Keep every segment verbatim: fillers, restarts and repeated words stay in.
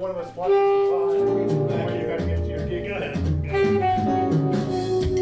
one of us watches the time. When you gotta get to your gig. Go ahead. Go ahead.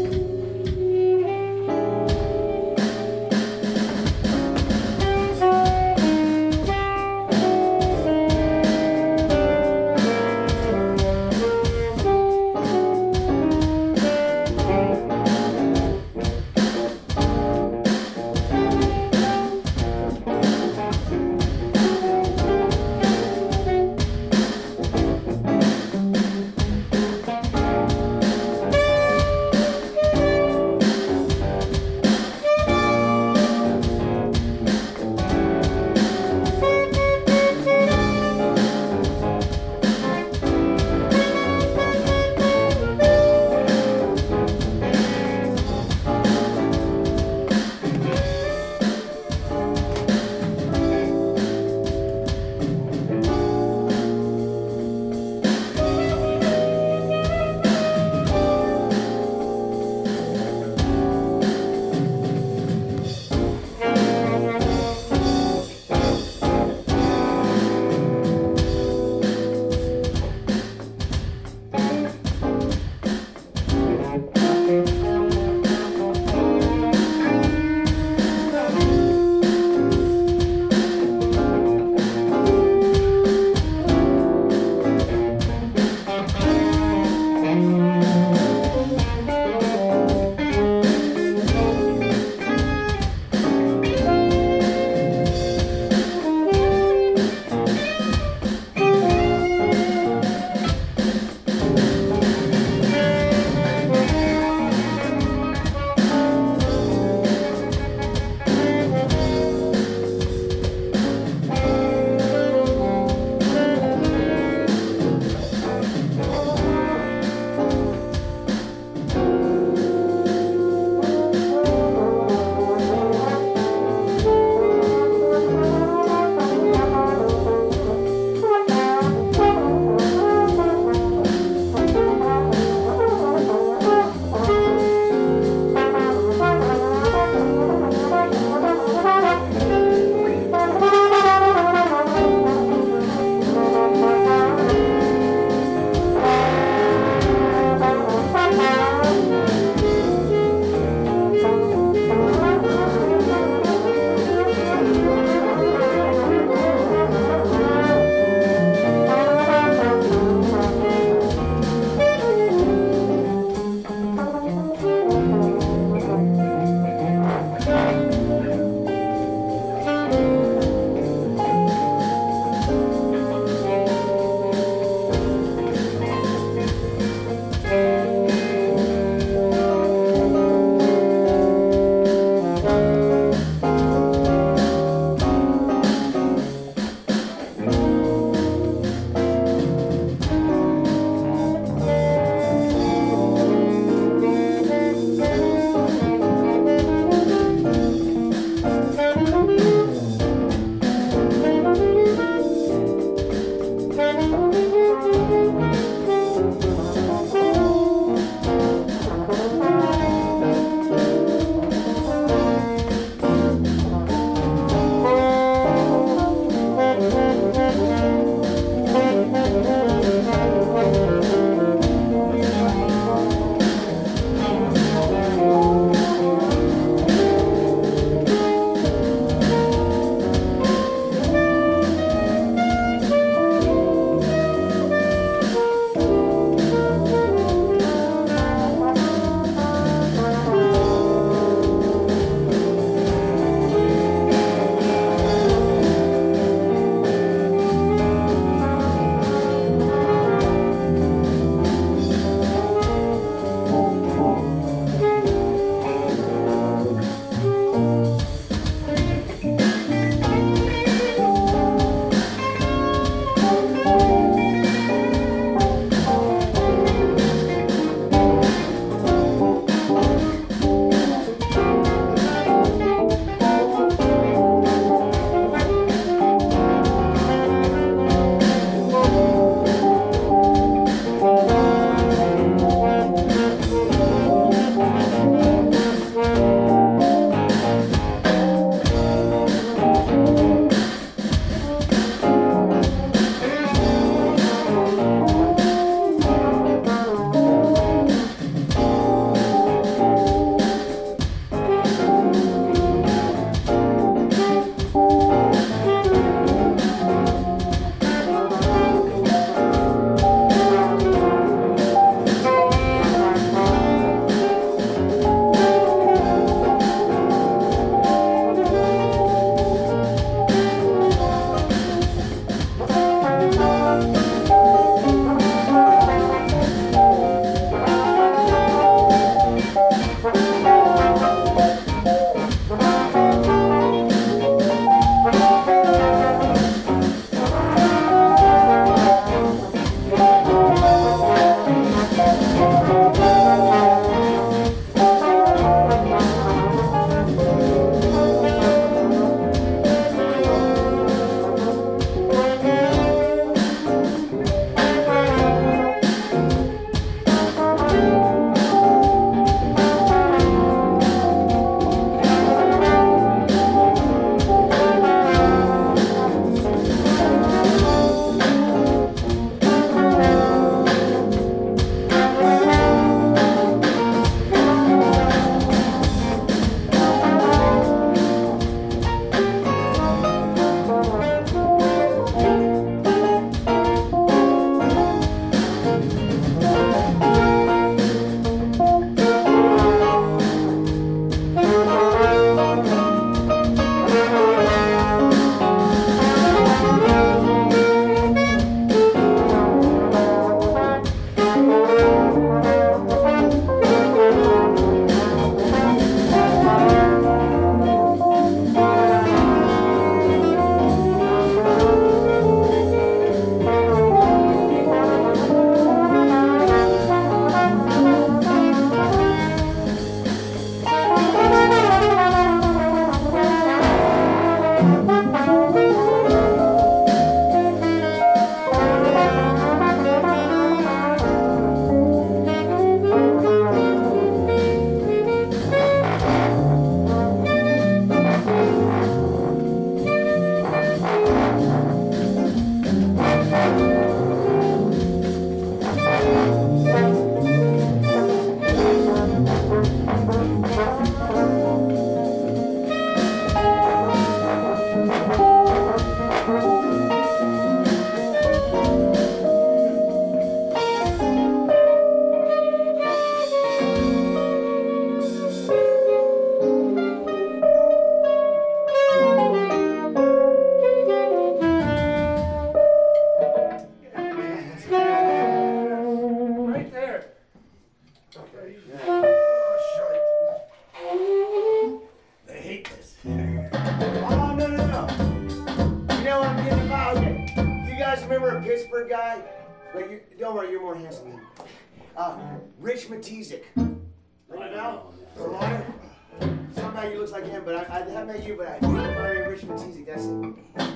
Pittsburgh guy, but you, don't worry, you're more handsome than him. Uh, Rich Matizik. Ring a bell? The lawyer? Somebody looks like him, but I, I haven't met you, but I know Rich Matizik, that's it.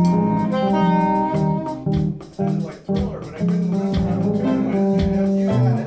Sounded like Thriller, but I couldn't remember what kind of it was. You had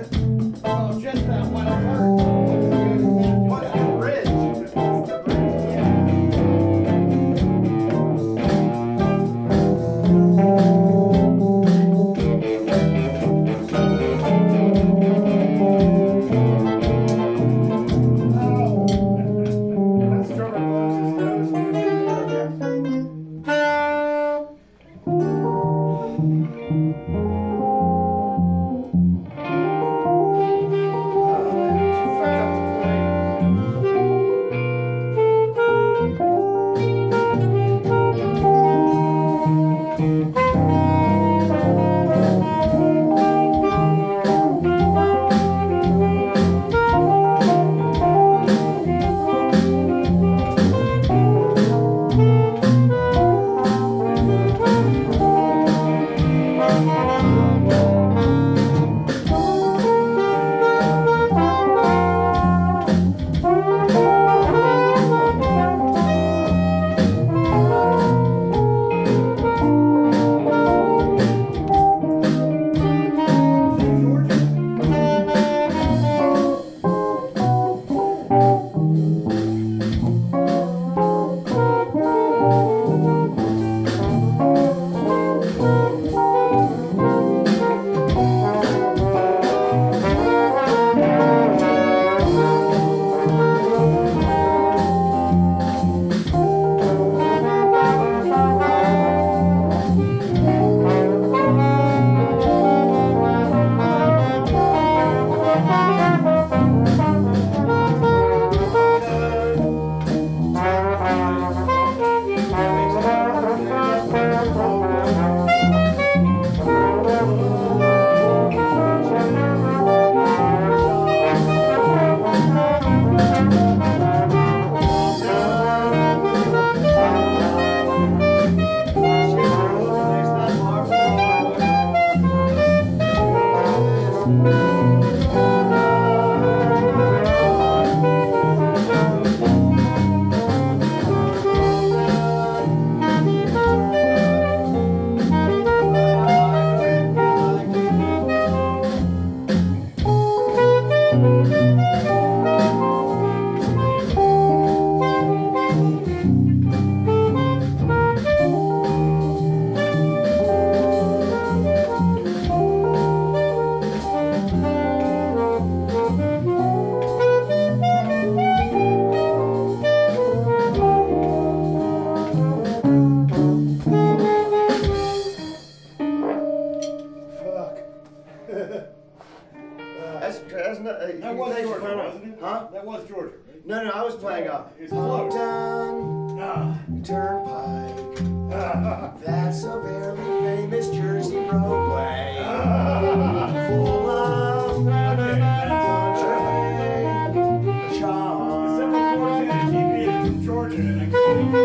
That's, that's not, uh, That was thanks for Georgia, finding out. wasn't it? Huh? That was Georgia, right? No, no, I was playing a It's close. Uptown Ah. Turnpike. Ah. That's a very famous Jersey roadway. Ah. Full of Okay, that's country charm. several chords in it deviated from Georgia, and I couldn't.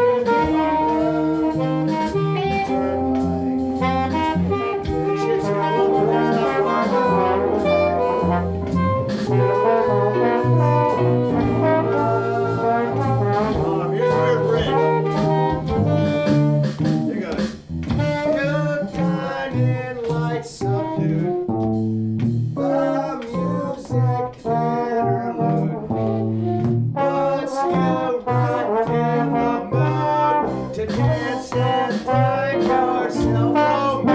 Turnpike. The chicks are all over, there's not Um, here's a weird bridge. Here goes. You dining lights subdued. The music interlude. Puts you right in the mood to dance and find yourself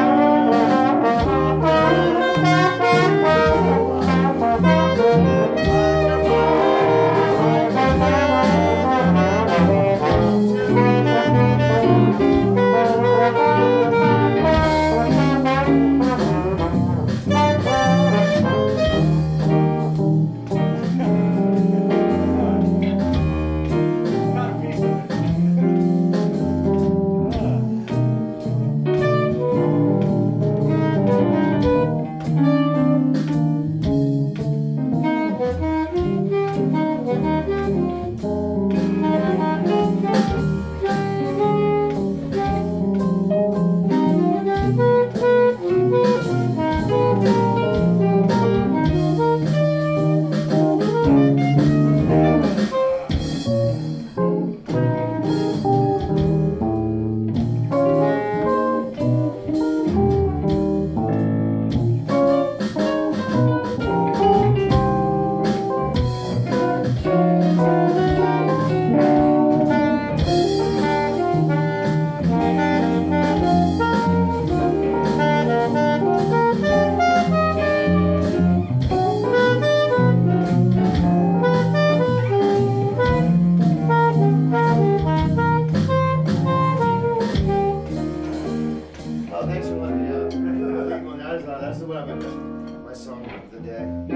Got a piece of it. Oh, thanks for letting me out. That is, uh, that's the one I'm my song of the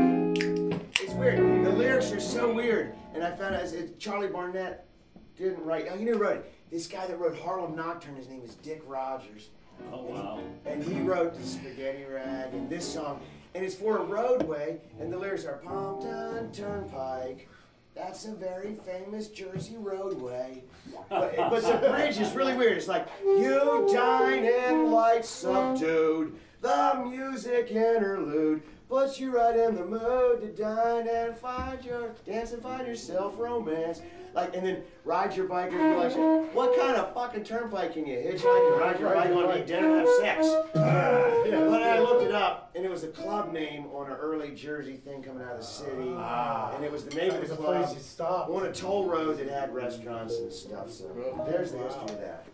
day. It's weird. The lyrics are so weird, and I found out it's, it's Charlie Barnett didn't write. Oh, you know who wrote it? This guy that wrote Harlem Nocturne. His name is Dick Rogers. Oh, wow. And he wrote the Spaghetti Rag and this song, and it's for a roadway, and the lyrics are Pompton Turnpike. That's a very famous Jersey roadway. But, but the bridge is really weird. It's like, you dine in lights subdued, the music interlude puts you right in the mood to dine and find your, dance and find yourself romance. Like, and then ride your bike and be like, what kind of fucking turnpike can you hitchhike and ride your bike on, eat dinner, and have sex? Ah, Yeah, but I looked it up, and it was a club name on an early Jersey thing coming out of the city. Ah. And it was the name That of was the the club place you stopped. on a toll road that had restaurants and stuff. So there's the history of that.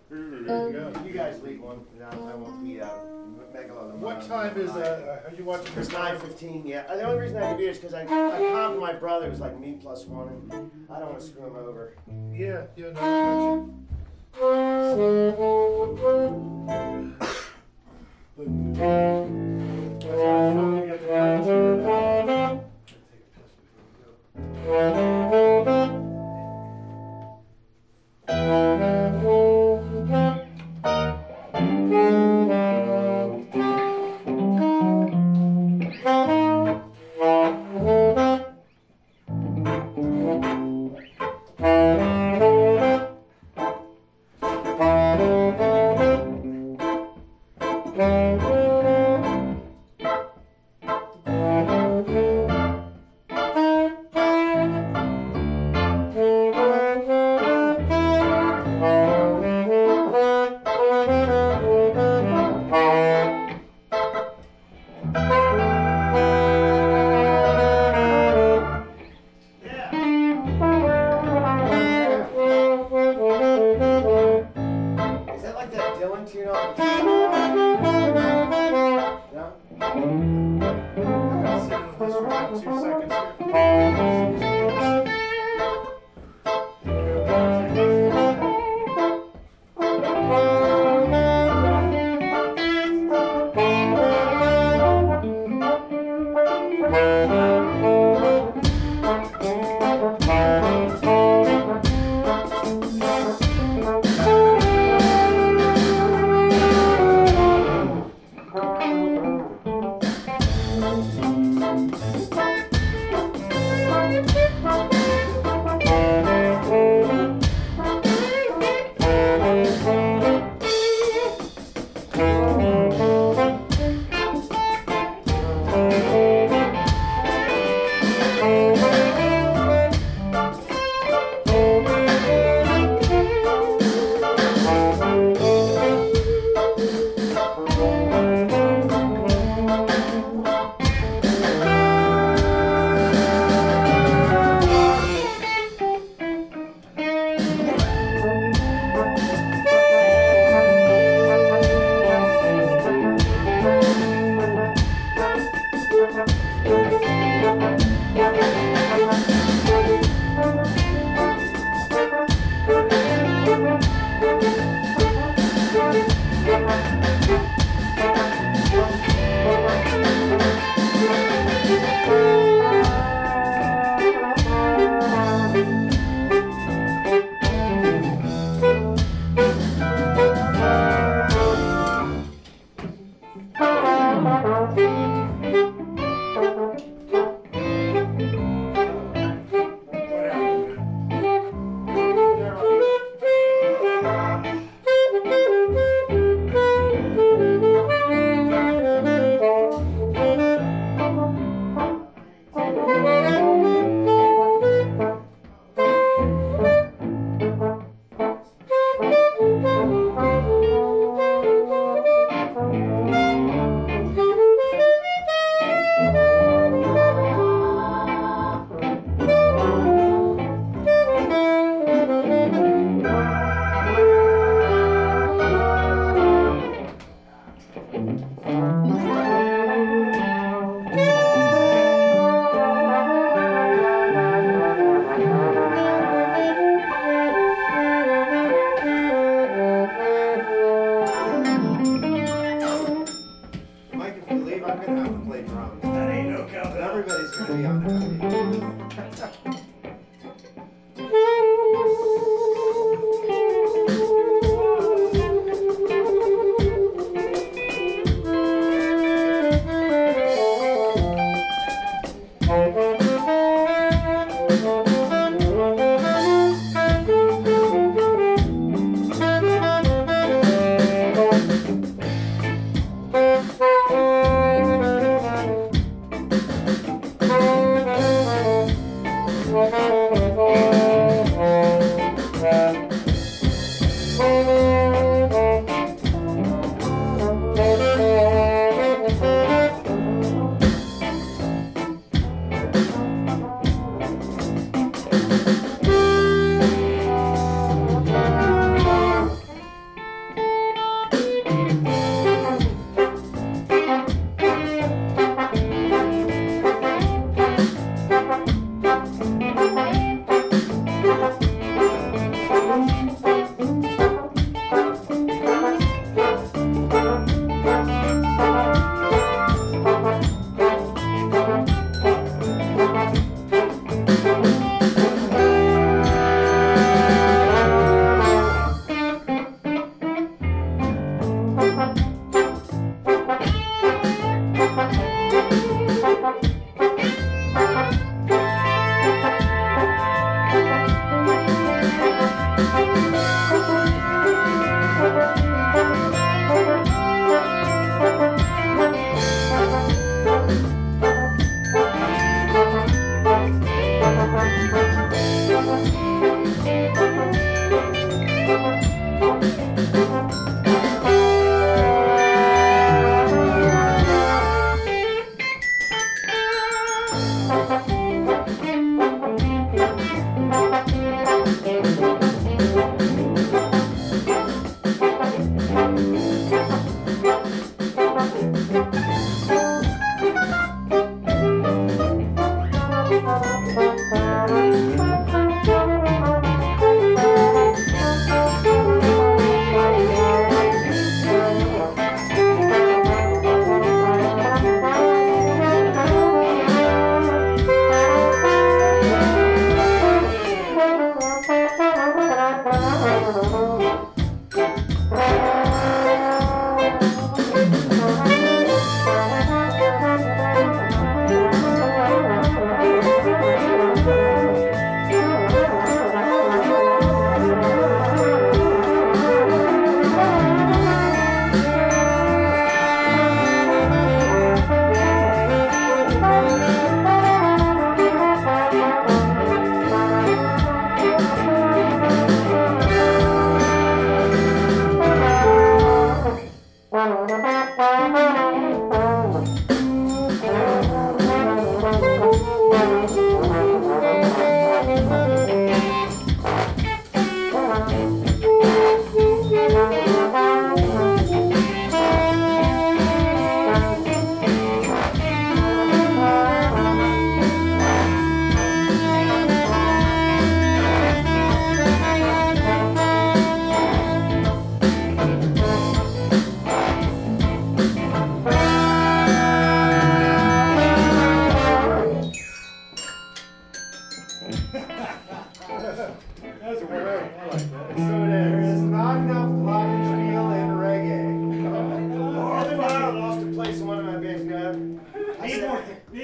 You guys lead one, and I I won't be uh, megalomaniac. What time is, uh, are you watching this? It's nine fifteen, yeah. Uh, The only reason I had to be here is because I, I comped with my brother. It was like me plus one, and I don't want to screw him over. Yeah, yeah, no, for about two seconds here.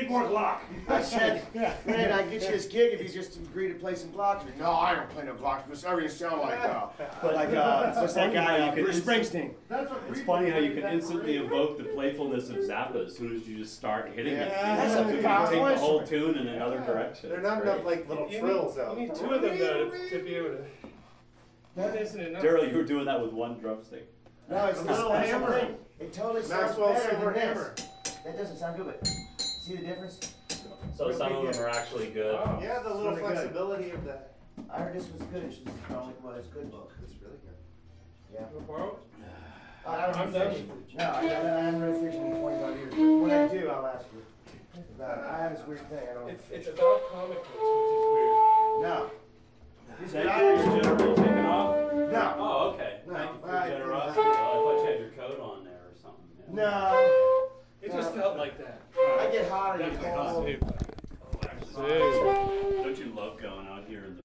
need more Glock. I said, man, I can get you this gig if you just agree to play some blocks. No, I don't play no blocks. But everything sound like, uh, like, uh, what's that guy, uh, Bruce Springsteen. That's what It's Reed funny how you did can that instantly for evoke the playfulness of Zappa as soon as you just start hitting it. Yeah, that's a You can powerful take the whole instrument. tune in another direction. They're It's not great. enough like little You frills need, out. you need two of them though to, to be able to. That isn't enough. Daryl, you were doing that with one drumstick. No, it's A the little special hammer. thing. It totally sounds Maxwell better Silver than this. Hammer. That doesn't sound good, but see the difference? So some of them are actually good. Oh. Yeah, the little Really good. flexibility of that. I heard this was good. This was probably well, it's good book. It's really good. Yeah. Wanna borrow? I don't I'm know done. fishing. No, I, I, I haven't read fishing in twenty-five years. But when I do, I'll ask you. About it. I have this weird thing. I don't. It's it's about comic books, which is weird. No. These Thank guys- you for your general taking off. No. Oh, okay. No, Thank you for I- your generosity. Oh, I thought you had your coat on there or something. Yeah. No. It just felt like that. I get hot and Definitely cold. not. Don't you love going out here in the